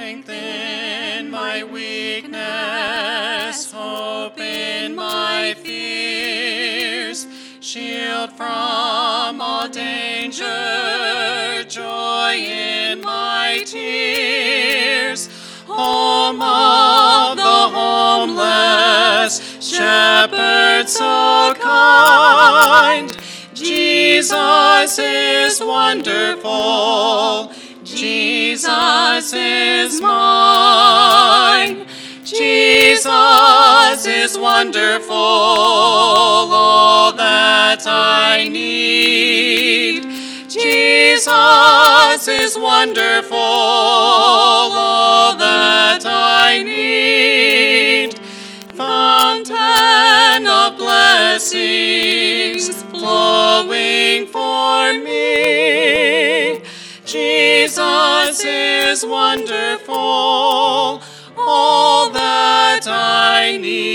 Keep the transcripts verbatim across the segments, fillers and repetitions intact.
Strength in my weakness, hope in my fears, shield from all danger, joy in my tears, home of the homeless, shepherd so kind. Jesus is wonderful, Jesus is mine. Jesus is wonderful, all that I need. Jesus is wonderful, all that I need. Fountain of blessings flowing for me. Jesus is wonderful, all that I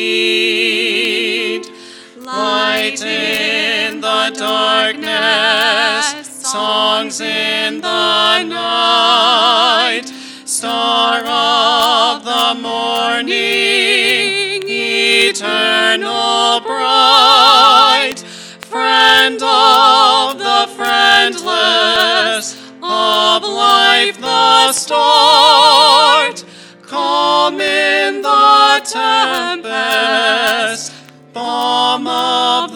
need. Light in the darkness, songs in the night, star of the morning, eternal bright, friend of the friendless, of life the start, calm in the tempest, balm of the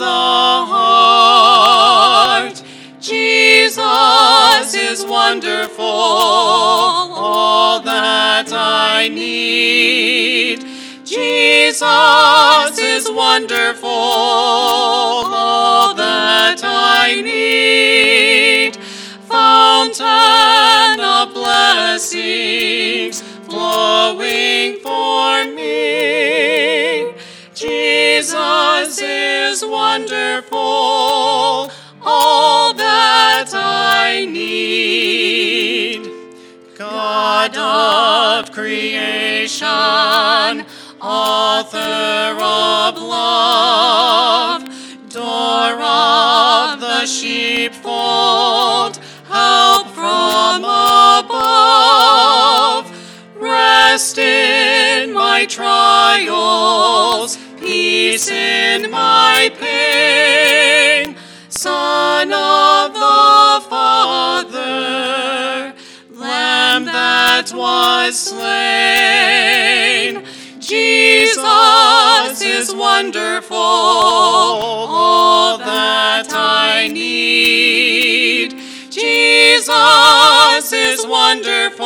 heart. Jesus is wonderful, all that I need. Jesus is wonderful, all that I need. Fountain of blessings flowing for me. Jesus is wonderful, all that I need. God of creation, author of love, door of the sheepfold, help from above. Rest in my trials, peace in my pain. Son of the Father, Lamb that was slain. Jesus is wonderful, all that I need. Jesus is wonderful,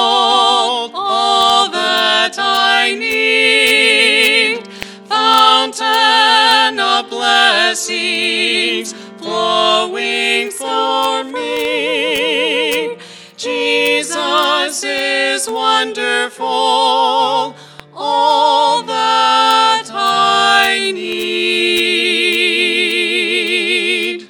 all that I need. Fountain of blessings flowing for me. Jesus is wonderful, all that I need.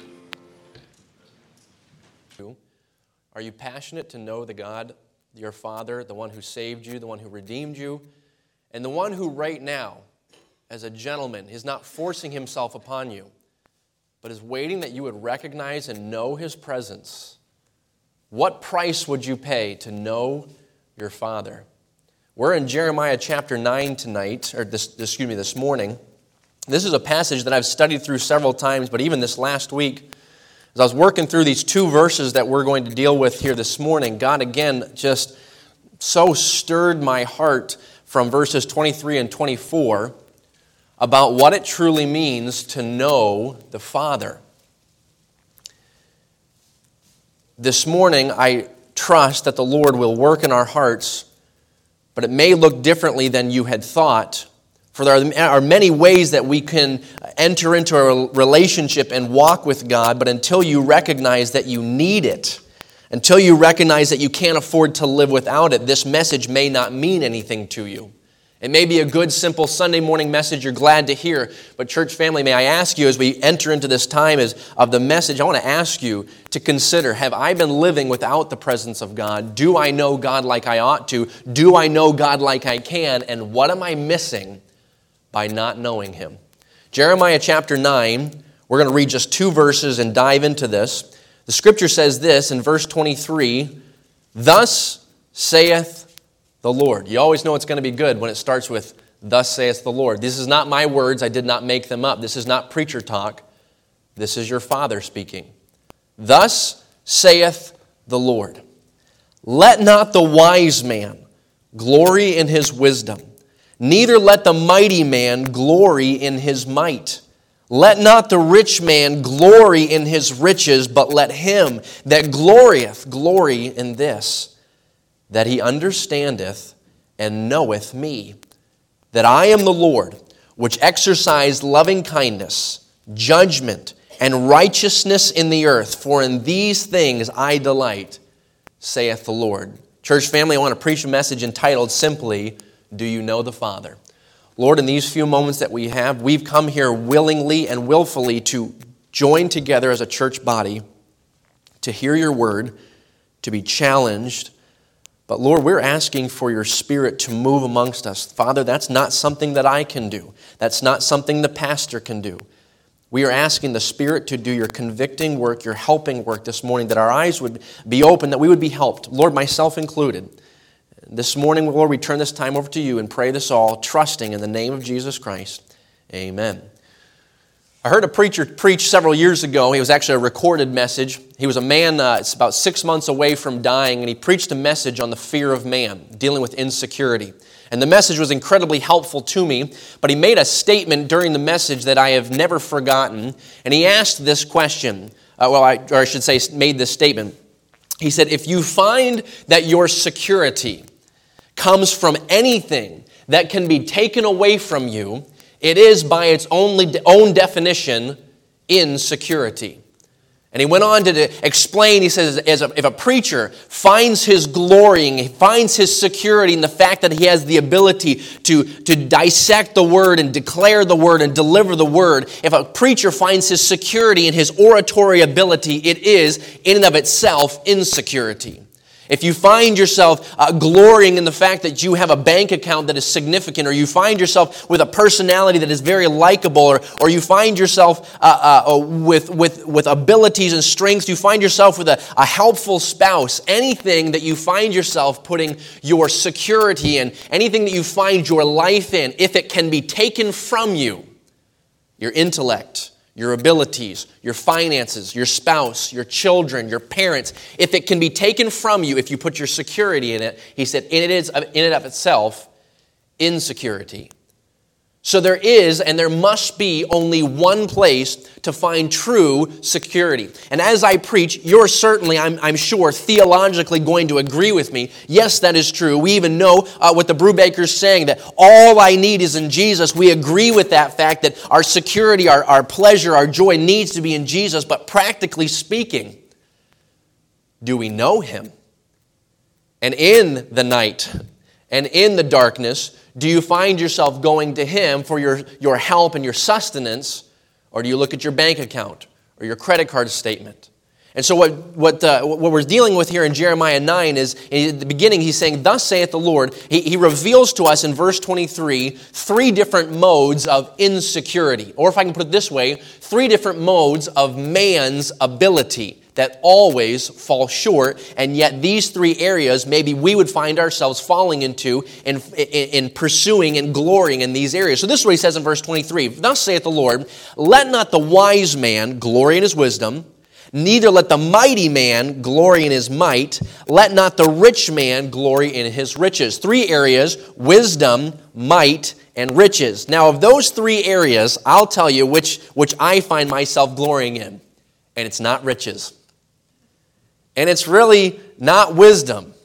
Are you passionate to know the God, your Father, the one who saved you, the one who redeemed you, and the one who right now, as a gentleman, is not forcing himself upon you, but is waiting that you would recognize and know his presence? What price would you pay to know your Father? We're in Jeremiah chapter nine tonight, or this, excuse me, this morning. This is a passage that I've studied through several times, but even this last week, as I was working through these two verses that we're going to deal with here this morning, God again just so stirred my heart from verses twenty-three and twenty-four about what it truly means to know the Father. This morning, I trust that the Lord will work in our hearts, but it may look differently than you had thought. For there are many ways that we can enter into a relationship and walk with God, but until you recognize that you need it, until you recognize that you can't afford to live without it, this message may not mean anything to you. It may be a good, simple Sunday morning message you're glad to hear, but church family, may I ask you as we enter into this time of the message, I want to ask you to consider, have I been living without the presence of God? Do I know God like I ought to? Do I know God like I can? And what am I missing by not knowing Him? Jeremiah chapter nine, we're going to read just two verses and dive into this. The scripture says this in verse twenty-three, "Thus saith the Lord. You always know it's going to be good when it starts with, thus saith the Lord. This is not my words. I did not make them up. This is not preacher talk. This is your Father speaking. Thus saith the Lord. Let not the wise man glory in his wisdom, neither let the mighty man glory in his might. Let not the rich man glory in his riches, but let him that glorieth glory in this, that he understandeth and knoweth me, that I am the Lord, which exercise loving kindness, judgment, and righteousness in the earth, for in these things I delight, saith the Lord. Church family, I want to preach a message entitled simply, Do You Know the Father? Lord, in these few moments that we have, we've come here willingly and willfully to join together as a church body, to hear your word, to be challenged. But Lord, we're asking for your Spirit to move amongst us. Father, that's not something that I can do. That's not something the pastor can do. We are asking the Spirit to do your convicting work, your helping work this morning, that our eyes would be open, that we would be helped. Lord, myself included. This morning, Lord, we turn this time over to you and pray this all, trusting in the name of Jesus Christ. Amen. I heard a preacher preach several years ago. He was actually a recorded message. He was a man uh, it's about six months away from dying, and he preached a message on the fear of man, dealing with insecurity. And the message was incredibly helpful to me, but he made a statement during the message that I have never forgotten, and he asked this question, uh, well, I, or I should say made this statement. He said, if you find that your security comes from anything that can be taken away from you, it is by its only, own definition insecurity. And he went on to explain, he says, as a, if a preacher finds his glorying, he finds his security in the fact that he has the ability to, to dissect the word and declare the word and deliver the word, if a preacher finds his security in his oratory ability, it is, in and of itself, insecurity. If you find yourself uh, glorying in the fact that you have a bank account that is significant, or you find yourself with a personality that is very likable, or, or you find yourself uh, uh, with, with, with abilities and strengths, you find yourself with a, a helpful spouse, anything that you find yourself putting your security in, anything that you find your life in, if it can be taken from you, your intellect, your abilities, your finances, your spouse, your children, your parents, if it can be taken from you, if you put your security in it, he said, it is in and of itself insecurity. So there is and there must be only one place to find true security. And as I preach, you're certainly, I'm, I'm sure, theologically going to agree with me. Yes, that is true. We even know uh, what the Brubaker's saying, that all I need is in Jesus. We agree with that fact that our security, our, our pleasure, our joy needs to be in Jesus. But practically speaking, do we know Him? And in the night and in the darkness, do you find yourself going to Him for your, your help and your sustenance, or do you look at your bank account or your credit card statement? And so what, what, uh, what we're dealing with here in Jeremiah nine is, at the beginning, he's saying, thus saith the Lord. He, he reveals to us in verse twenty-three three different modes of insecurity. Or if I can put it this way, three different modes of man's ability that always fall short, and yet these three areas maybe we would find ourselves falling into in, in, in pursuing and glorying in these areas. So this is what he says in verse twenty-three. Thus saith the Lord, let not the wise man glory in his wisdom, neither let the mighty man glory in his might, let not the rich man glory in his riches. Three areas: wisdom, might, and riches. Now of those three areas, I'll tell you which, which I find myself glorying in. And it's not riches. And it's really not wisdom.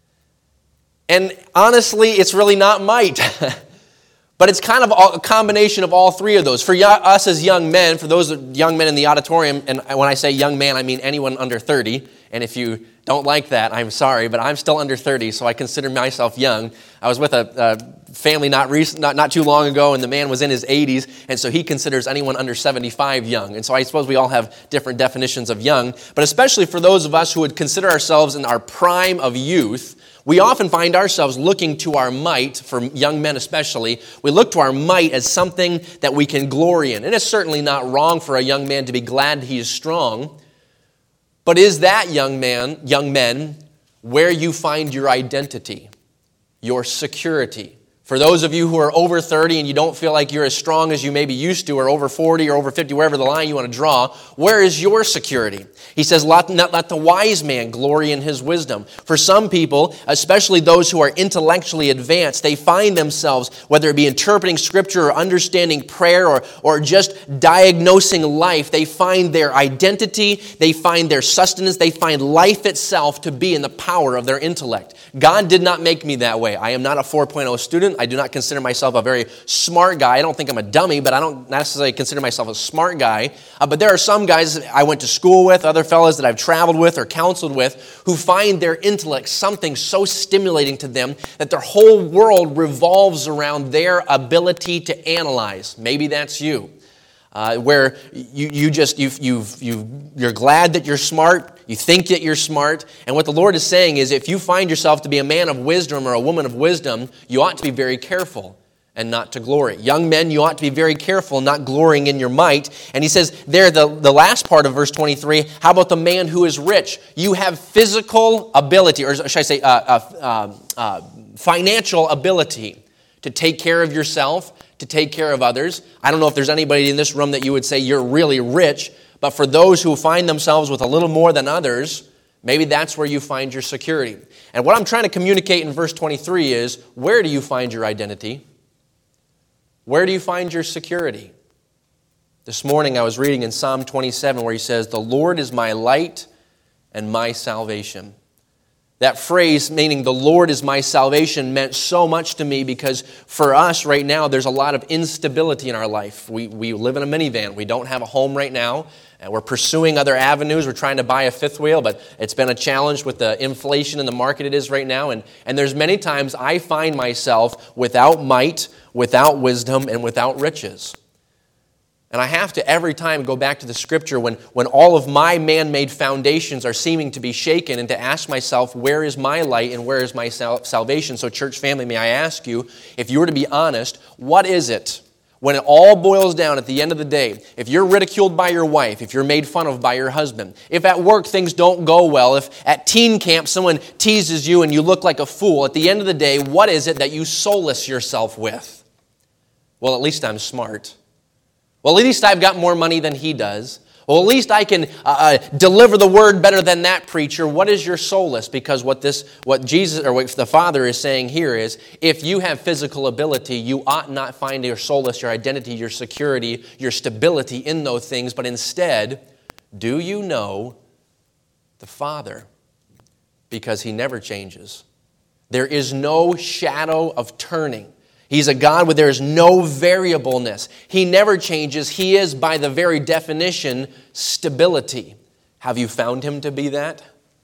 And honestly, it's really not might. But it's kind of a combination of all three of those. For us as young men, for those young men in the auditorium, and when I say young man, I mean anyone under thirty. And if you don't like that, I'm sorry, but I'm still under thirty, so I consider myself young. I was with a, a family not, recent, not not too long ago, and the man was in his eighties, and so he considers anyone under seventy-five young. And so I suppose we all have different definitions of young. But especially for those of us who would consider ourselves in our prime of youth, we often find ourselves looking to our might, for young men especially, we look to our might as something that we can glory in. And it's certainly not wrong for a young man to be glad he is strong. But is that, young man, young men, where you find your identity? your security. For those of you who are over thirty and you don't feel like you're as strong as you maybe used to, or over forty or over fifty, wherever the line you want to draw, where is your security? He says, let, not, let the wise man glory in his wisdom. For some people, especially those who are intellectually advanced, they find themselves, whether it be interpreting Scripture or understanding prayer or, or just diagnosing life, they find their identity, they find their sustenance, they find life itself to be in the power of their intellect. God did not make me that way. I am not a four point oh student. I do not consider myself a very smart guy. I don't think I'm a dummy, but I don't necessarily consider myself a smart guy. Uh, but there are some guys I went to school with, other fellows that I've traveled with or counseled with, who find their intellect something so stimulating to them that their whole world revolves around their ability to analyze. Maybe that's you. Uh, where you, you just, you've, you've, you've, you're glad that you're smart, you think that you're smart, and what the Lord is saying is if you find yourself to be a man of wisdom or a woman of wisdom, you ought to be very careful and not to glory. Young men, you ought to be very careful, not glorying in your might. And he says there, the, the last part of verse twenty-three, how about the man who is rich? You have physical ability, or should I say uh, uh, uh, uh, financial ability to take care of yourself, to take care of others. I don't know if there's anybody in this room that you would say you're really rich, but for those who find themselves with a little more than others, maybe that's where you find your security. And what I'm trying to communicate in verse twenty-three is, where do you find your identity? Where do you find your security? This morning I was reading in Psalm twenty-seven where he says, "The Lord is my light and my salvation." That phrase, meaning the Lord is my salvation, meant so much to me because for us right now, there's a lot of instability in our life. We, we live in a minivan. We don't have a home right now. And we're pursuing other avenues. We're trying to buy a fifth wheel, but it's been a challenge with the inflation in the market it is right now. And, and there's many times I find myself without might, without wisdom, and without riches. And I have to every time go back to the Scripture when, when all of my man-made foundations are seeming to be shaken and to ask myself, where is my light and where is my sal- salvation? So church family, may I ask you, if you were to be honest, what is it when it all boils down at the end of the day? If you're ridiculed by your wife, if you're made fun of by your husband, if at work things don't go well, if at teen camp someone teases you and you look like a fool, at the end of the day, what is it that you solace yourself with? Well, at least I'm smart. Well, at least I've got more money than he does. Well, at least I can uh, uh, deliver the word better than that preacher. What is your solace? Because what this, what Jesus or what the Father is saying here is, if you have physical ability, you ought not find your solace, your identity, your security, your stability in those things, but instead, do you know the Father? Because he never changes. There is no shadow of turning. He's a God where there is no variableness. He never changes. He is, by the very definition, stability. Have you found him to be that?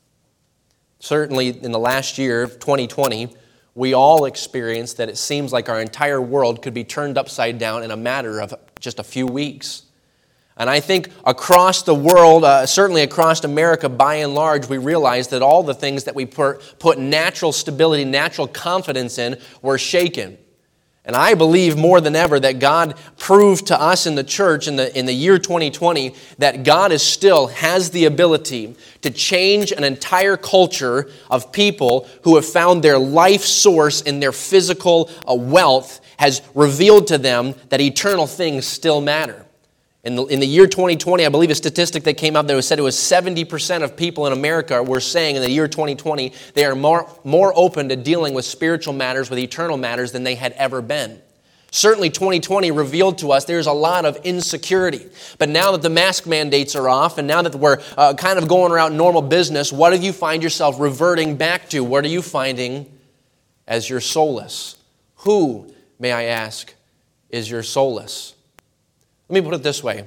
Certainly, in the last year, twenty twenty, we all experienced that it seems like our entire world could be turned upside down in a matter of just a few weeks. And I think across the world, uh, certainly across America, by and large, we realize that all the things that we put, put natural stability, natural confidence in were shaken. And I believe more than ever that God proved to us in the church in the, in the year twenty twenty that God is still has the ability to change an entire culture of people who have found their life source in their physical uh, wealth, has revealed to them that eternal things still matter. In the, in the year twenty twenty, I believe a statistic that came out that was said it was seventy percent of people in America were saying in the year twenty twenty they are more, more open to dealing with spiritual matters, with eternal matters than they had ever been. Certainly twenty twenty revealed to us there's a lot of insecurity. But now that the mask mandates are off and now that we're uh, kind of going around normal business, what do you find yourself reverting back to? What are you finding as your solace? Who, may I ask, is your solace? Let me put it this way.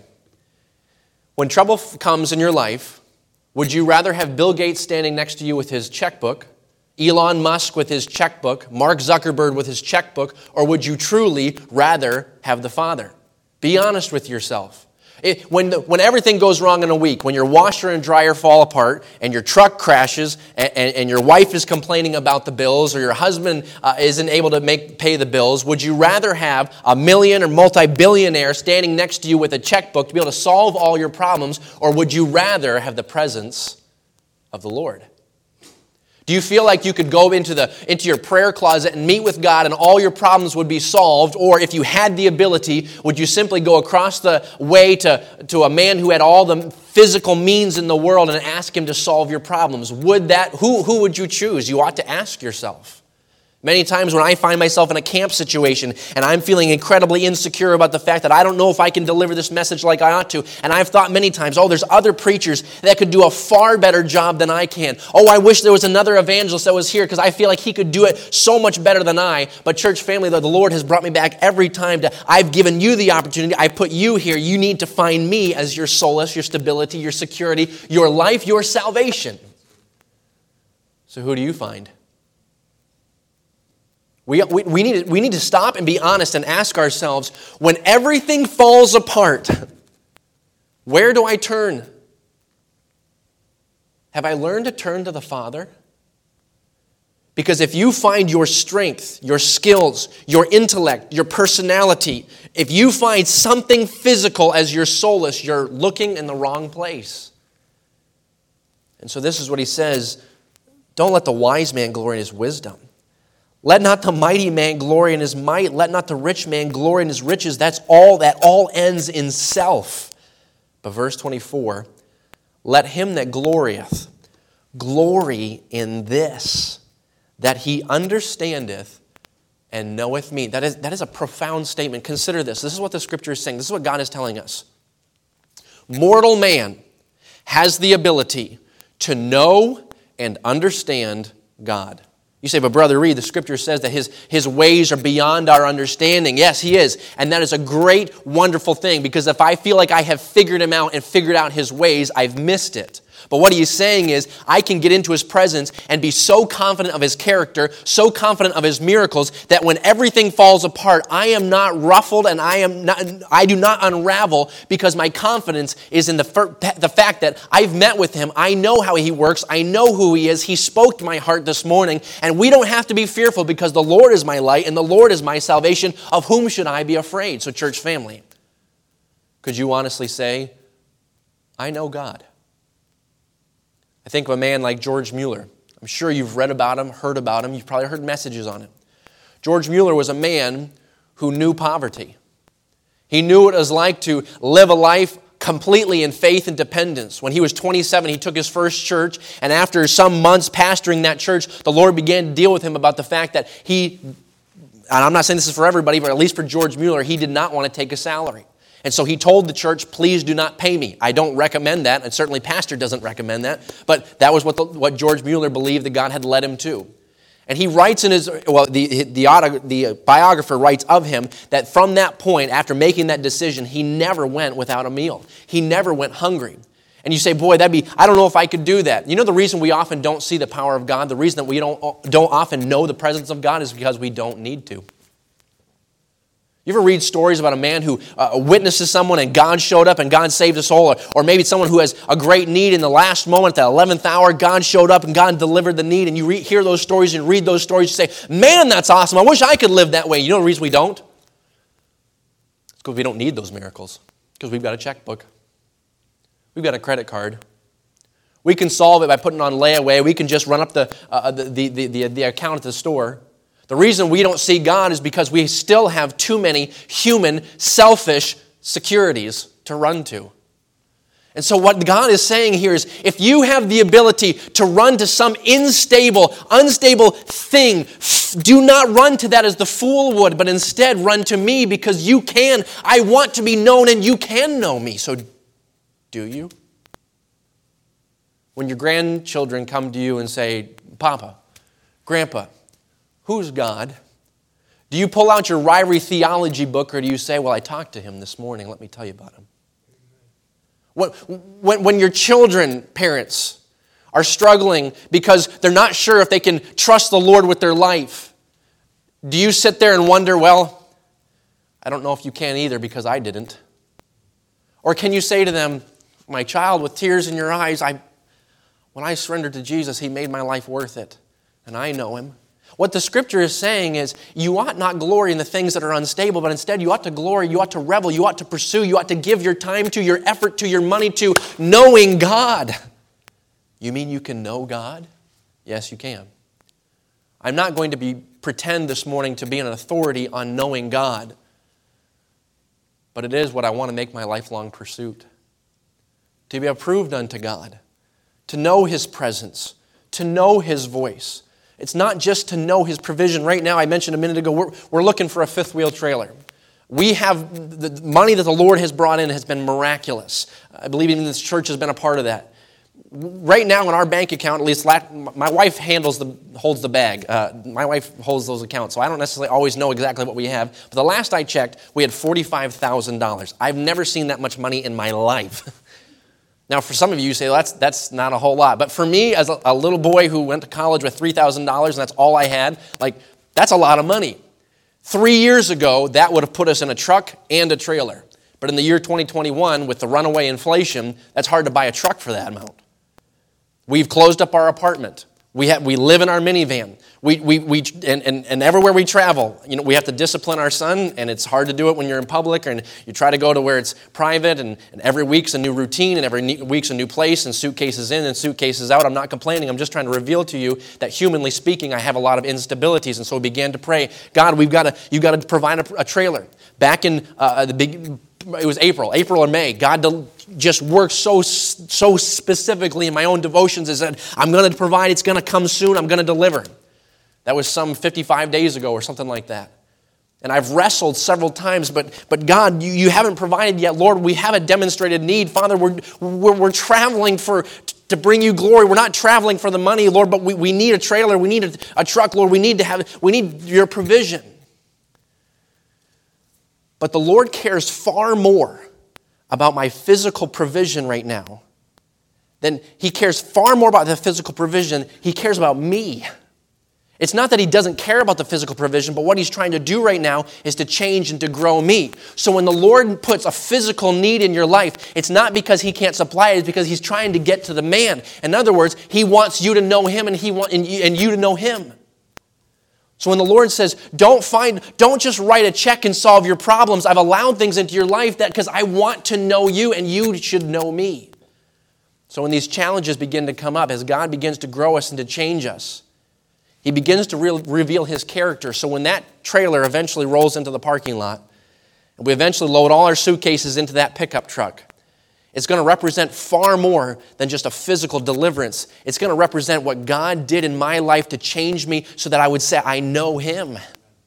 When trouble comes in your life, would you rather have Bill Gates standing next to you with his checkbook, Elon Musk with his checkbook, Mark Zuckerberg with his checkbook, or would you truly rather have the Father? Be honest with yourself. It, when, the, when everything goes wrong in a week, when your washer and dryer fall apart and your truck crashes and, and, and your wife is complaining about the bills or your husband uh, isn't able to make pay the bills, would you rather have a million or multi-billionaire standing next to you with a checkbook to be able to solve all your problems, or would you rather have the presence of the Lord? Do you feel like you could go into the into your prayer closet and meet with God and all your problems would be solved? Or if you had the ability, would you simply go across the way to, to a man who had all the physical means in the world and ask him to solve your problems? Would that, who, who would you choose? You ought to ask yourself. Many times when I find myself in a camp situation and I'm feeling incredibly insecure about the fact that I don't know if I can deliver this message like I ought to, and I've thought many times, oh, there's other preachers that could do a far better job than I can. Oh, I wish there was another evangelist that was here because I feel like he could do it so much better than I. But church family, the Lord has brought me back every time to, I've given you the opportunity. I put you here. You need to find me as your solace, your stability, your security, your life, your salvation. So who do you find? We, we, we, need to, we need to stop and be honest and ask ourselves, when everything falls apart, where do I turn? Have I learned to turn to the Father? Because if you find your strength, your skills, your intellect, your personality, if you find something physical as your solace, you're looking in the wrong place. And so this is what he says, don't let the wise man glory in his wisdom. Let not the mighty man glory in his might. Let not the rich man glory in his riches. That's all, that all ends in self. But verse twenty-four, let him that glorieth glory in this, that he understandeth and knoweth me. That is, that is a profound statement. Consider this. This is what the Scripture is saying. This is what God is telling us. Mortal man has the ability to know and understand God. You say, but Brother Reed, the Scripture says that his, his ways are beyond our understanding. Yes, he is. And that is a great, wonderful thing, because if I feel like I have figured him out and figured out his ways, I've missed it. But what he's saying is, I can get into his presence and be so confident of his character, so confident of his miracles, that when everything falls apart, I am not ruffled and I am not, I do not unravel, because my confidence is in the, the fact that I've met with him. I know how he works. I know who he is. He spoke to my heart this morning, and we don't have to be fearful, because the Lord is my light and the Lord is my salvation. Of whom should I be afraid? So church family, could you honestly say, I know God? I think of a man like George Mueller. I'm sure you've read about him, heard about him. You've probably heard messages on him. George Mueller was a man who knew poverty. He knew what it was like to live a life completely in faith and dependence. When he was twenty-seven, he took his first church, and after some months pastoring that church, the Lord began to deal with him about the fact that he, and I'm not saying this is for everybody, but at least for George Mueller, he did not want to take a salary. And so he told the church, please do not pay me. I don't recommend that, and certainly pastor doesn't recommend that, but that was what the, what George Mueller believed that God had led him to. And he writes in his, well, the, the, the biographer writes of him that from that point, after making that decision, he never went without a meal. He never went hungry. And you say, boy, that'd be, I don't know if I could do that. You know the reason we often don't see the power of God, the reason that we don't, don't often know the presence of God is because we don't need to. You ever read stories about a man who uh, witnesses someone and God showed up and God saved a soul? Or, or maybe it's someone who has a great need in the last moment, at the eleventh hour, God showed up and God delivered the need. And you re- hear those stories and read those stories, you say, man, that's awesome. I wish I could live that way. You know the reason we don't? It's because we don't need those miracles. Because we've got a checkbook. We've got a credit card. We can solve it by putting it on layaway. We can just run up the, uh, the, the, the, the, the account at the store. The reason we don't see God is because we still have too many human, selfish securities to run to. And so what God is saying here is, if you have the ability to run to some unstable, unstable thing, do not run to that as the fool would, but instead run to me, because you can. I want to be known and you can know me. So do you? When your grandchildren come to you and say, Papa, Grandpa, who's God? Do you pull out your Ryrie theology book, or do you say, well, I talked to him this morning, let me tell you about him? When, when, when your children, parents, are struggling because they're not sure if they can trust the Lord with their life, do you sit there and wonder, well, I don't know if you can either because I didn't? Or can you say to them, my child, with tears in your eyes, I, when I surrendered to Jesus, He made my life worth it, and I know Him. What the Scripture is saying is, you ought not glory in the things that are unstable, but instead you ought to glory, you ought to revel, you ought to pursue, you ought to give your time to, your effort to, your money to knowing God. You mean you can know God? Yes, you can. I'm not going to be pretend this morning to be an authority on knowing God, but it is what I want to make my lifelong pursuit. To be approved unto God, to know His presence, to know His voice. It's not just to know His provision. Right now, I mentioned a minute ago, we're, we're looking for a fifth wheel trailer. We have, the money that the Lord has brought in has been miraculous. I believe even this church has been a part of that. Right now in our bank account, at least my wife handles the holds the bag. Uh, my wife holds those accounts, so I don't necessarily always know exactly what we have. But the last I checked, we had forty-five thousand dollars. I've never seen that much money in my life. Now, for some of you, you say, well, that's, that's not a whole lot. But for me, as a, a little boy who went to college with three thousand dollars and that's all I had, like, that's a lot of money. Three years ago, that would have put us in a truck and a trailer. But in the year twenty twenty-one, with the runaway inflation, that's hard to buy a truck for that amount. We've closed up our apartment. We have, we live in our minivan. We, we, we, and, and, and everywhere we travel, you know, we have to discipline our son, and it's hard to do it when you're in public, and you try to go to where it's private, and, and every week's a new routine, and every week's a new place, and suitcases in and suitcases out. I'm not complaining. I'm just trying to reveal to you that humanly speaking, I have a lot of instabilities, and so we began to pray, God, we've got to, you've got to provide a, a trailer. Back in uh, the big... It was April, April or May. God just worked so so specifically in my own devotions and said, I'm going to provide, it's going to come soon, I'm going to deliver. That was some fifty-five days ago or something like that. And I've wrestled several times, but but God, you, you haven't provided yet. Lord, we have a demonstrated need. Father, we're, we're, we're traveling for to bring you glory. We're not traveling for the money, Lord, but we, we need a trailer, we need a, a truck, Lord. We need to have, we need your provision. But the Lord cares far more about my physical provision right now than He cares far more about the physical provision. He cares about me. It's not that He doesn't care about the physical provision, but what He's trying to do right now is to change and to grow me. So when the Lord puts a physical need in your life, it's not because He can't supply it, it's because He's trying to get to the man. In other words, He wants you to know Him and He want, and you to know Him. So when the Lord says, don't find, don't just write a check and solve your problems. I've allowed things into your life that because I want to know you and you should know me. So when these challenges begin to come up, as God begins to grow us and to change us, He begins to re- reveal His character. So when that trailer eventually rolls into the parking lot, and we eventually load all our suitcases into that pickup truck, it's going to represent far more than just a physical deliverance. It's going to represent what God did in my life to change me so that I would say, I know Him.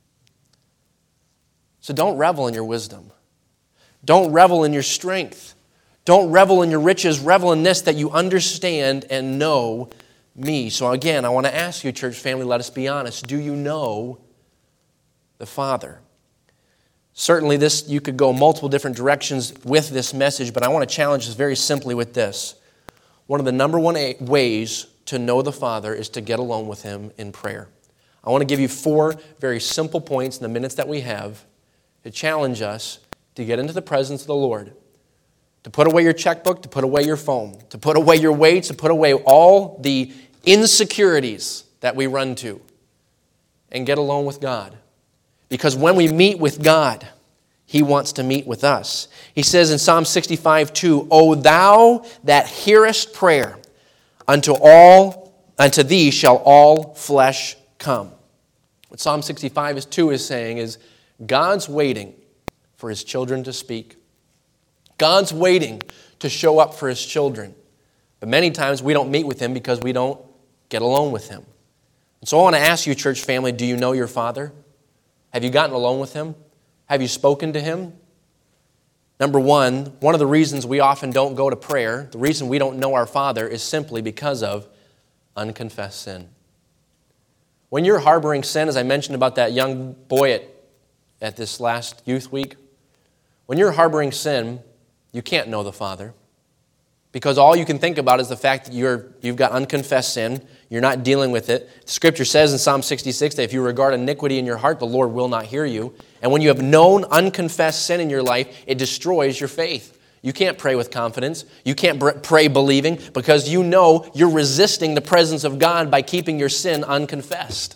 So don't revel in your wisdom. Don't revel in your strength. Don't revel in your riches. Revel in this, that you understand and know me. So again, I want to ask you, church family, let us be honest. Do you know the Father? Certainly, this you could go multiple different directions with this message, but I want to challenge us very simply with this. One of the number one ways to know the Father is to get alone with Him in prayer. I want to give you four very simple points in the minutes that we have to challenge us to get into the presence of the Lord, to put away your checkbook, to put away your phone, to put away your weights, to put away all the insecurities that we run to, and get alone with God. Because when we meet with God, He wants to meet with us. He says in Psalm sixty-five two, O thou that hearest prayer, unto all, unto thee shall all flesh come. What Psalm sixty-five two is saying is, God's waiting for His children to speak. God's waiting to show up for His children. But many times we don't meet with Him because we don't get alone with Him. And so I want to ask you, church family, do you know your Father? Have you gotten alone with Him? Have you spoken to Him? Number one, one of the reasons we often don't go to prayer, the reason we don't know our Father is simply because of unconfessed sin. When you're harboring sin, as I mentioned about that young boy at, at this last youth week, when you're harboring sin, you can't know the Father. Because all you can think about is the fact that you're, you've got unconfessed sin. You're not dealing with it. Scripture says in Psalm sixty-six that if you regard iniquity in your heart, the Lord will not hear you. And when you have known unconfessed sin in your life, it destroys your faith. You can't pray with confidence. You can't pray believing because you know you're resisting the presence of God by keeping your sin unconfessed.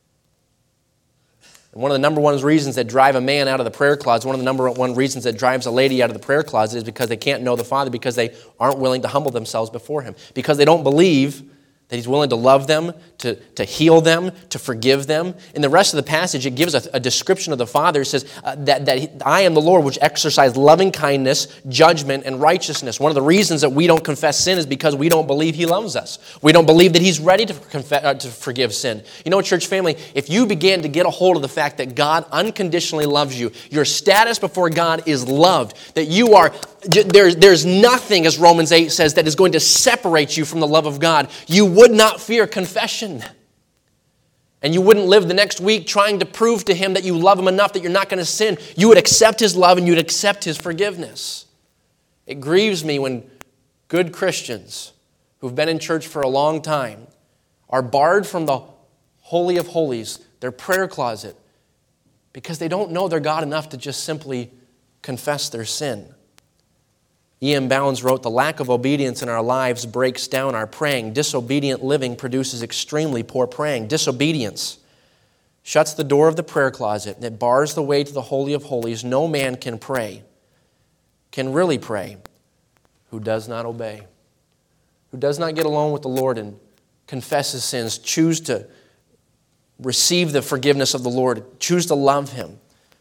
And one of the number one reasons that drive a man out of the prayer closet, one of the number one reasons that drives a lady out of the prayer closet is because they can't know the Father, because they aren't willing to humble themselves before Him, because they don't believe that he's willing to love them, to, to heal them, to forgive them. In the rest of the passage, it gives a, a description of the Father. It says uh, that, that he, I am the Lord which exercise loving kindness, judgment, and righteousness. One of the reasons that we don't confess sin is because we don't believe he loves us. We don't believe that he's ready to, confess, uh, to forgive sin. You know, church family, if you begin to get a hold of the fact that God unconditionally loves you, your status before God is loved, that you are, there, there's nothing, as Romans eight says, that is going to separate you from the love of God. You would not fear confession. And you wouldn't live the next week trying to prove to him that you love him enough that you're not going to sin. You would accept his love and you'd accept his forgiveness. It grieves me when good Christians who've been in church for a long time are barred from the Holy of Holies, their prayer closet, because they don't know their God enough to just simply confess their sin. E M Bounds wrote, the lack of obedience in our lives breaks down our praying. Disobedient living produces extremely poor praying. Disobedience shuts the door of the prayer closet. It bars the way to the Holy of Holies. No man can pray, can really pray, who does not obey, who does not get alone with the Lord and confess his sins, choose to receive the forgiveness of the Lord, choose to love him.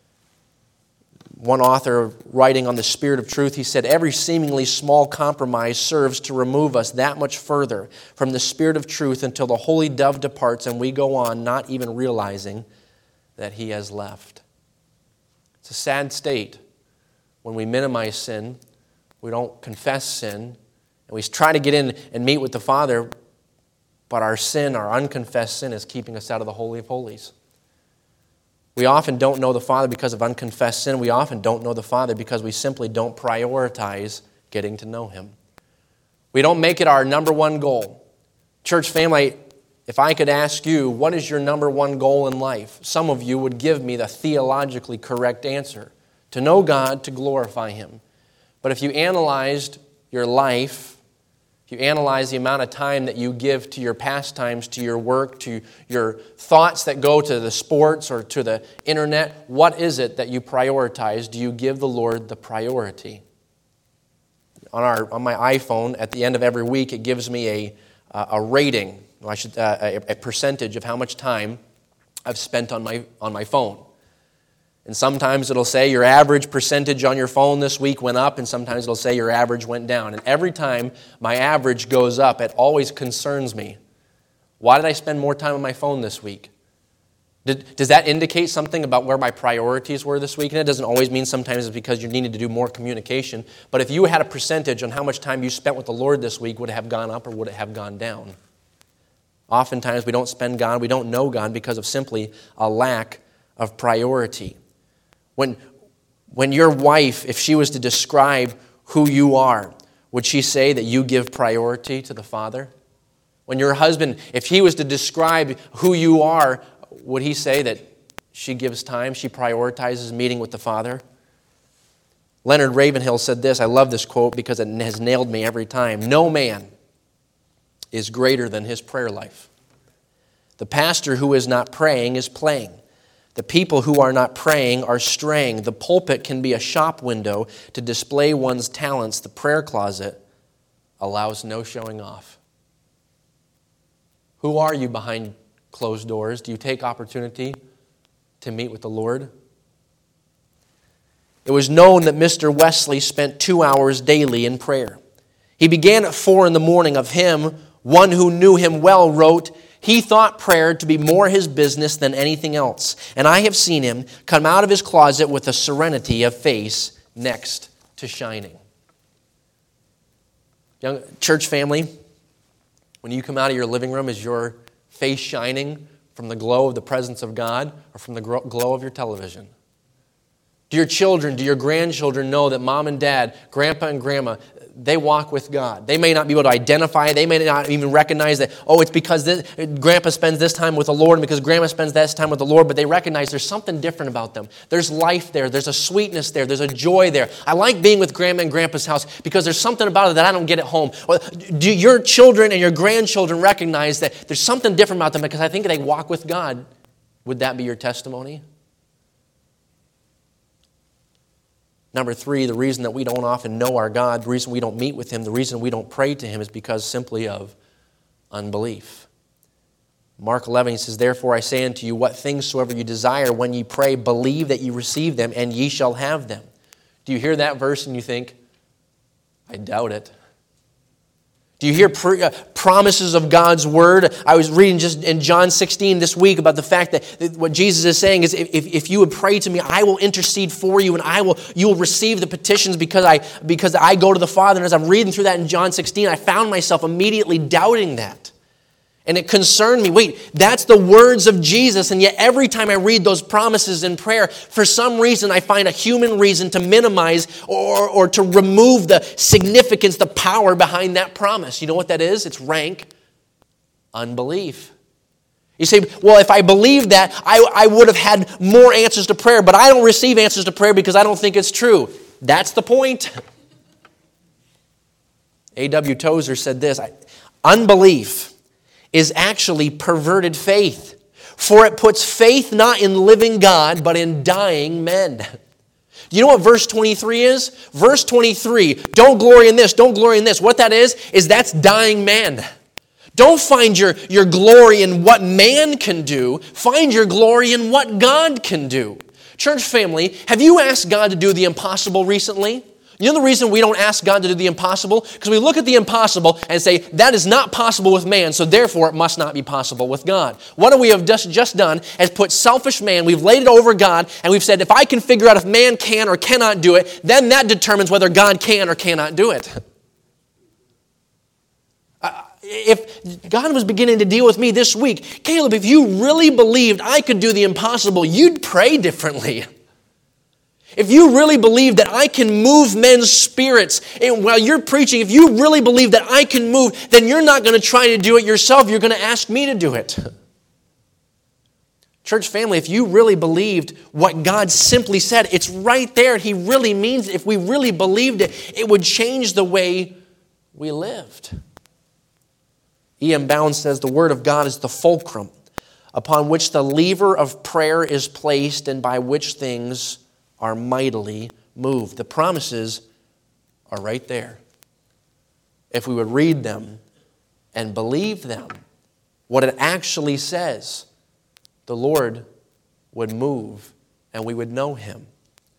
One author writing on the Spirit of Truth, he said, every seemingly small compromise serves to remove us that much further from the Spirit of truth until the holy dove departs and we go on not even realizing that he has left. It's a sad state when we minimize sin, we don't confess sin, and we try to get in and meet with the Father, but our sin, our unconfessed sin, is keeping us out of the Holy of Holies. We often don't know the Father because of unconfessed sin. We often don't know the Father because we simply don't prioritize getting to know him. We don't make it our number one goal. Church family, if I could ask you, what is your number one goal in life? Some of you would give me the theologically correct answer. To know God, to glorify him. But if you analyzed your life, if you analyze the amount of time that you give to your pastimes, to your work, to your thoughts that go to the sports or to the internet, what is it that you prioritize? Do you give the Lord the priority? On our on my iPhone, at the end of every week, it gives me a uh, a rating, I should uh, a, a percentage of how much time I've spent on my on my phone. And sometimes it'll say your average percentage on your phone this week went up, and sometimes it'll say your average went down. And every time my average goes up, it always concerns me. Why did I spend more time on my phone this week? Did, does that indicate something about where my priorities were this week? And it doesn't always mean sometimes it's because you needed to do more communication. But if you had a percentage on how much time you spent with the Lord this week, would it have gone up or would it have gone down? Oftentimes we don't spend God, we don't know God because of simply a lack of priority. When, when your wife, if she was to describe who you are, would she say that you give priority to the Father? When your husband, if he was to describe who you are, would he say that she gives time, she prioritizes meeting with the Father? Leonard Ravenhill said this, I love this quote because it has nailed me every time. No man is greater than his prayer life. The pastor who is not praying is playing. The people who are not praying are straying. The pulpit can be a shop window to display one's talents. The prayer closet allows no showing off. Who are you behind closed doors? Do you take opportunity to meet with the Lord? It was known that Mister Wesley spent two hours daily in prayer. He began at four in the morning. Of him, one who knew him well wrote, he thought prayer to be more his business than anything else. And I have seen him come out of his closet with a serenity of face next to shining. Young church family, when you come out of your living room, is your face shining from the glow of the presence of God or from the glow of your television? Do your children, do your grandchildren know that mom and dad, grandpa and grandma, they walk with God? They may not be able to identify it. They may not even recognize that, oh, it's because this, grandpa spends this time with the Lord and because grandma spends this time with the Lord, but they recognize there's something different about them. There's life there. There's a sweetness there. There's a joy there. I like being with grandma and grandpa's house because there's something about it that I don't get at home. Do your children and your grandchildren recognize that there's something different about them because I think they walk with God? Would that be your testimony? Number three, the reason that we don't often know our God, the reason we don't meet with Him, the reason we don't pray to Him is because simply of unbelief. Mark eleven, he says, therefore I say unto you, what things soever you desire when ye pray, believe that ye receive them, and ye shall have them. Do you hear that verse and you think, I doubt it? Do you hear pr- uh, promises of God's word? I was reading just in John sixteen this week about the fact that, that what Jesus is saying is, if, if you would pray to me, I will intercede for you, and I will you will receive the petitions because I because I go to the Father. And as I'm reading through that in John sixteen, I found myself immediately doubting that. And it concerned me. Wait, that's the words of Jesus, and yet every time I read those promises in prayer, for some reason I find a human reason to minimize or, or to remove the significance, the power behind that promise. You know what that is? It's rank unbelief. You say, well, if I believed that, I, I would have had more answers to prayer, but I don't receive answers to prayer because I don't think it's true. That's the point. A W Tozer said this, unbelief is actually perverted faith, for it puts faith not in living God, but in dying men. Do you know what verse twenty-three is? Verse twenty-three, don't glory in this, don't glory in this. What that is, is that's dying man. Don't find your, your glory in what man can do. Find your glory in what God can do. Church family, have you asked God to do the impossible recently? You know the reason we don't ask God to do the impossible? Because we look at the impossible and say, that is not possible with man, so therefore it must not be possible with God. What we have just, just done is put selfish man, we've laid it over God, and we've said, if I can figure out if man can or cannot do it, then that determines whether God can or cannot do it. Uh, if God was beginning to deal with me this week, Caleb, if you really believed I could do the impossible, you'd pray differently. If you really believe that I can move men's spirits and while you're preaching, if you really believe that I can move, then you're not going to try to do it yourself. You're going to ask me to do it. Church family, if you really believed what God simply said, it's right there. He really means it. If we really believed it, it would change the way we lived. E M Bounds says the Word of God is the fulcrum upon which the lever of prayer is placed and by which things are mightily moved. The promises are right there. If we would read them and believe them, what it actually says, the Lord would move and we would know Him.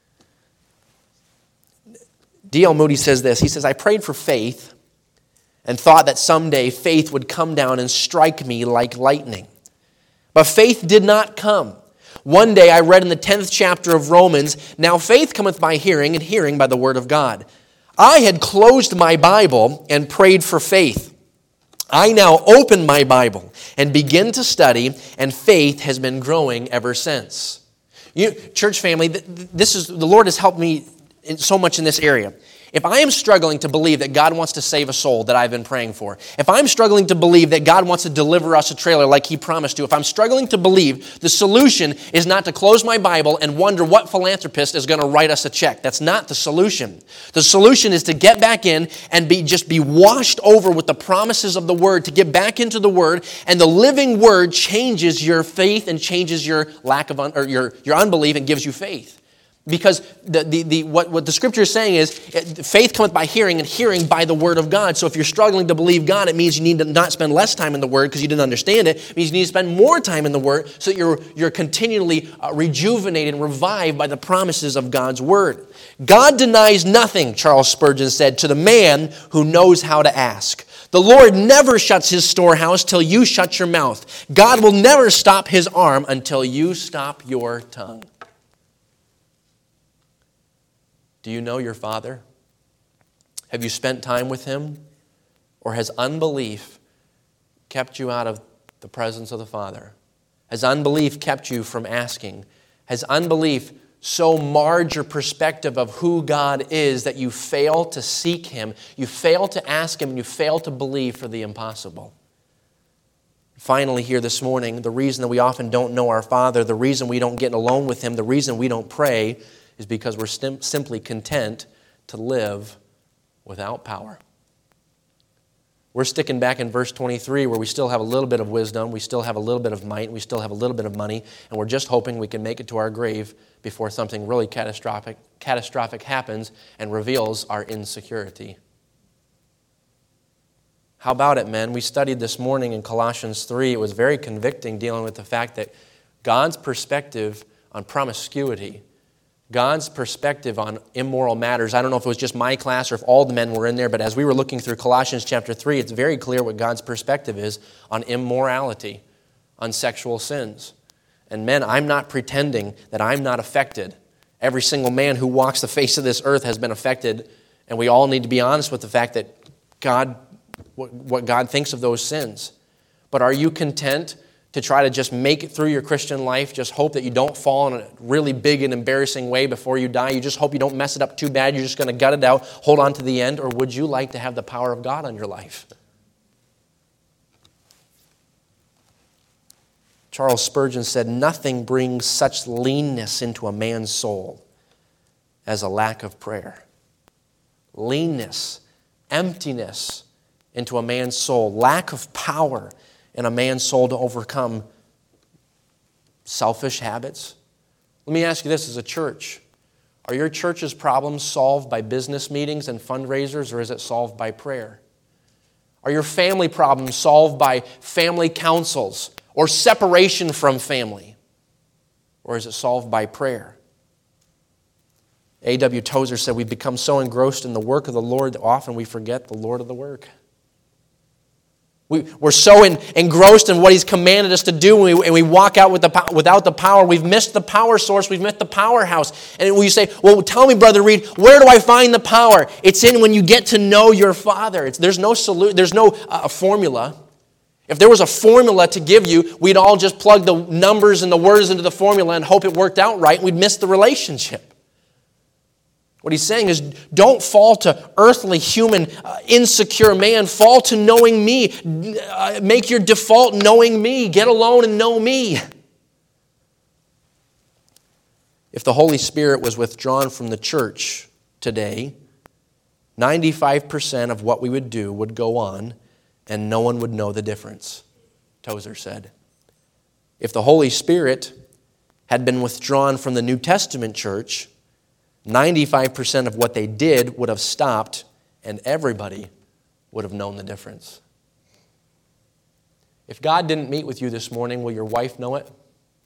D L Moody says this. He says, I prayed for faith and thought that someday faith would come down and strike me like lightning. But faith did not come. One day I read in the tenth chapter of Romans, now faith cometh by hearing, and hearing by the word of God. I had closed my Bible and prayed for faith. I now open my Bible and begin to study, and faith has been growing ever since. You, church family, this is the Lord has helped me in so much in this area. If I am struggling to believe that God wants to save a soul that I've been praying for, if I'm struggling to believe that God wants to deliver us a trailer like He promised to, if I'm struggling to believe the solution is not to close my Bible and wonder what philanthropist is going to write us a check. That's not the solution. The solution is to get back in and be just be washed over with the promises of the Word, to get back into the Word, and the living Word changes your faith and changes your lack of un, or your, your unbelief and gives you faith. Because the, the, the, what, what the Scripture is saying is, faith cometh by hearing, and hearing by the Word of God. So if you're struggling to believe God, it means you need to not spend less time in the Word because you didn't understand it. It means you need to spend more time in the Word so that you're, you're continually uh, rejuvenated and revived by the promises of God's Word. God denies nothing, Charles Spurgeon said, to the man who knows how to ask. The Lord never shuts His storehouse till you shut your mouth. God will never stop His arm until you stop your tongue. Do you know your Father? Have you spent time with Him? Or has unbelief kept you out of the presence of the Father? Has unbelief kept you from asking? Has unbelief so marred your perspective of who God is that you fail to seek Him, you fail to ask Him, and you fail to believe for the impossible? Finally, here this morning, the reason that we often don't know our Father, the reason we don't get alone with Him, the reason we don't pray is because we're sim- simply content to live without power. We're sticking back in verse twenty-three where we still have a little bit of wisdom, we still have a little bit of might, we still have a little bit of money, and we're just hoping we can make it to our grave before something really catastrophic, catastrophic happens and reveals our insecurity. How about it, men? We studied this morning in Colossians three. It was very convicting, dealing with the fact that God's perspective on promiscuity, God's perspective on immoral matters. I don't know if it was just my class or if all the men were in there, but as we were looking through Colossians chapter three, it's very clear what God's perspective is on immorality, on sexual sins. And men, I'm not pretending that I'm not affected. Every single man who walks the face of this earth has been affected, and we all need to be honest with the fact that God, what God thinks of those sins. But are you content to try to just make it through your Christian life, just hope that you don't fall in a really big and embarrassing way before you die? You just hope you don't mess it up too bad, you're just going to gut it out, hold on to the end? Or would you like to have the power of God on your life? Charles Spurgeon said, "Nothing brings such leanness into a man's soul as a lack of prayer." Leanness, emptiness into a man's soul, lack of power in a man's soul to overcome selfish habits. Let me ask you this as a church. Are your church's problems solved by business meetings and fundraisers, or is it solved by prayer? Are your family problems solved by family councils or separation from family, or is it solved by prayer? A W Tozer said, "We become so engrossed in the work of the Lord that often we forget the Lord of the work." We, we're so in, engrossed in what He's commanded us to do, and we, and we walk out with the, without the power. We've missed the power source. We've missed the powerhouse. And when you say, "Well, tell me, Brother Reed, where do I find the power?" It's in when you get to know your Father. It's, there's no solu- There's no uh, formula. If there was a formula to give you, we'd all just plug the numbers and the words into the formula and hope it worked out right, and we'd miss the relationship. What he's saying is, don't fall to earthly, human, uh, insecure man. Fall to knowing me. Uh, make your default knowing me. Get alone and know me. If the Holy Spirit was withdrawn from the church today, ninety-five percent of what we would do would go on, and no one would know the difference, Tozer said. If the Holy Spirit had been withdrawn from the New Testament church, ninety-five percent of what they did would have stopped, and everybody would have known the difference. If God didn't meet with you this morning, will your wife know it?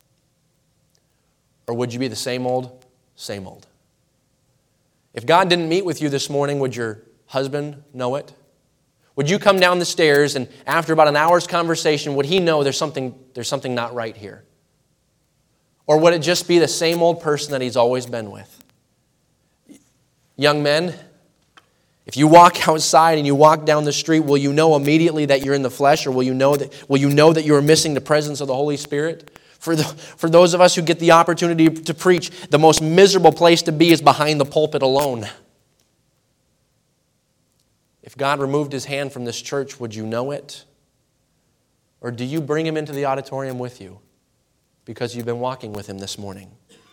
Or would you be the same old, same old? If God didn't meet with you this morning, would your husband know it? Would you come down the stairs and after about an hour's conversation, would he know there's something, there's something not right here? Or would it just be the same old person that he's always been with? Young men, if you walk outside and you walk down the street, will you know immediately that you're in the flesh, or will you know that, will you know that you are missing the presence of the Holy Spirit? For, the, for those of us who get the opportunity to preach, the most miserable place to be is behind the pulpit alone. If God removed His hand from this church, would you know it? Or do you bring Him into the auditorium with you because you've been walking with Him this morning?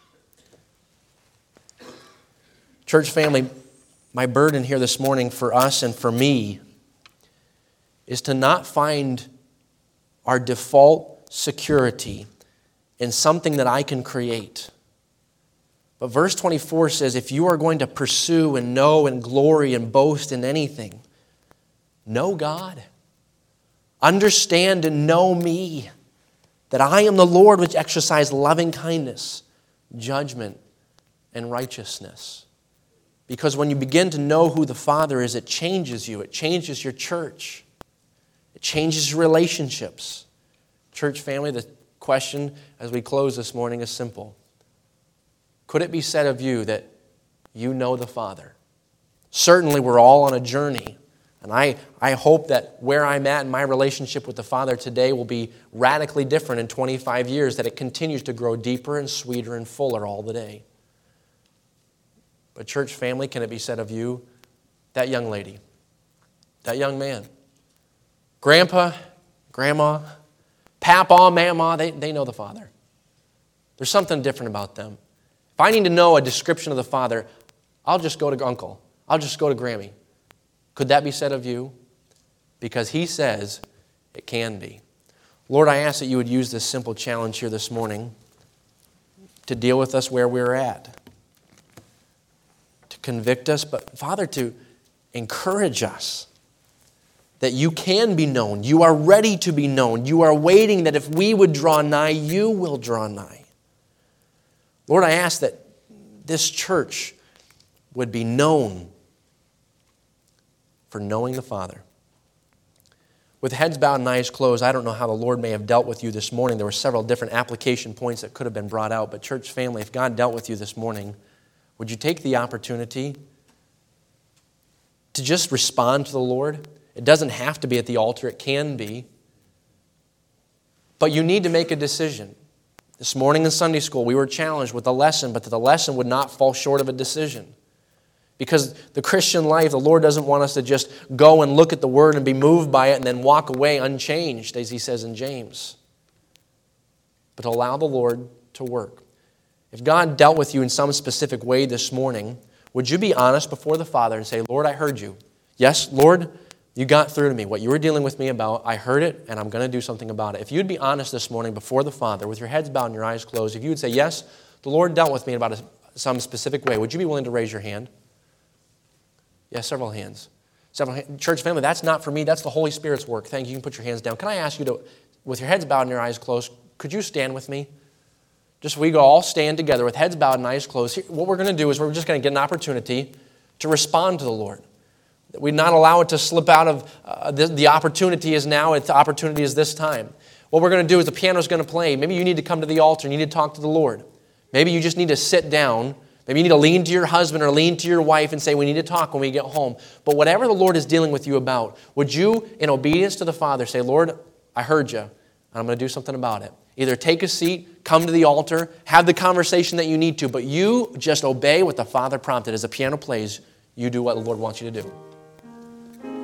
Church family, my burden here this morning for us and for me is to not find our default security in something that I can create. But verse twenty-four says, if you are going to pursue and know and glory and boast in anything, know God. Understand and know me, that I am the Lord which exercise loving kindness, judgment, and righteousness. Because when you begin to know who the Father is, it changes you. It changes your church. It changes your relationships. Church family, the question as we close this morning is simple. Could it be said of you that you know the Father? Certainly we're all on a journey. And I, I hope that where I'm at in my relationship with the Father today will be radically different in twenty-five years, that it continues to grow deeper and sweeter and fuller all the day. But church family, can it be said of you, that young lady, that young man, grandpa, grandma, papa, mama, they, they know the Father. There's something different about them. If I need to know a description of the Father, I'll just go to Uncle. I'll just go to Grammy. Could that be said of you? Because He says it can be. Lord, I ask that You would use this simple challenge here this morning to deal with us where we're at, to convict us, but Father, to encourage us, that you can be known. You are ready to be known. You are waiting that if we would draw nigh, you will draw nigh. Lord, I ask that this church would be known for knowing the Father. With heads bowed and eyes closed, I don't know how the Lord may have dealt with you this morning. There were several different application points that could have been brought out. But church family, if God dealt with you this morning, would you take the opportunity to just respond to the Lord? It doesn't have to be at the altar. It can be. But you need to make a decision. This morning in Sunday school, we were challenged with a lesson, but that the lesson would not fall short of a decision. Because the Christian life, the Lord doesn't want us to just go and look at the Word and be moved by it and then walk away unchanged, as He says in James. But to allow the Lord to work. If God dealt with you in some specific way this morning, would you be honest before the Father and say, Lord, I heard you. Yes, Lord, you got through to me. What you were dealing with me about, I heard it, and I'm going to do something about it. If you'd be honest this morning before the Father, with your heads bowed and your eyes closed, if you would say, yes, the Lord dealt with me about a, some specific way, would you be willing to raise your hand? Yes, several hands. Several hands. Church family, that's not for me. That's the Holy Spirit's work. Thank you. You can put your hands down. Can I ask you to, with your heads bowed and your eyes closed, could you stand with me? Just we go all stand together with heads bowed and eyes closed. Here, what we're going to do is we're just going to get an opportunity to respond to the Lord. That we not allow it to slip out of uh, the, the opportunity is now, the opportunity is this time. What we're going to do is the piano's going to play. Maybe you need to come to the altar. You need to talk to the Lord. Maybe you just need to sit down. Maybe you need to lean to your husband or lean to your wife and say, we need to talk when we get home. But whatever the Lord is dealing with you about, would you, in obedience to the Father, say, Lord, I heard you, and I'm going to do something about it. Either take a seat, come to the altar, have the conversation that you need to, but you just obey what the Father prompted. As the piano plays, you do what the Lord wants you to do.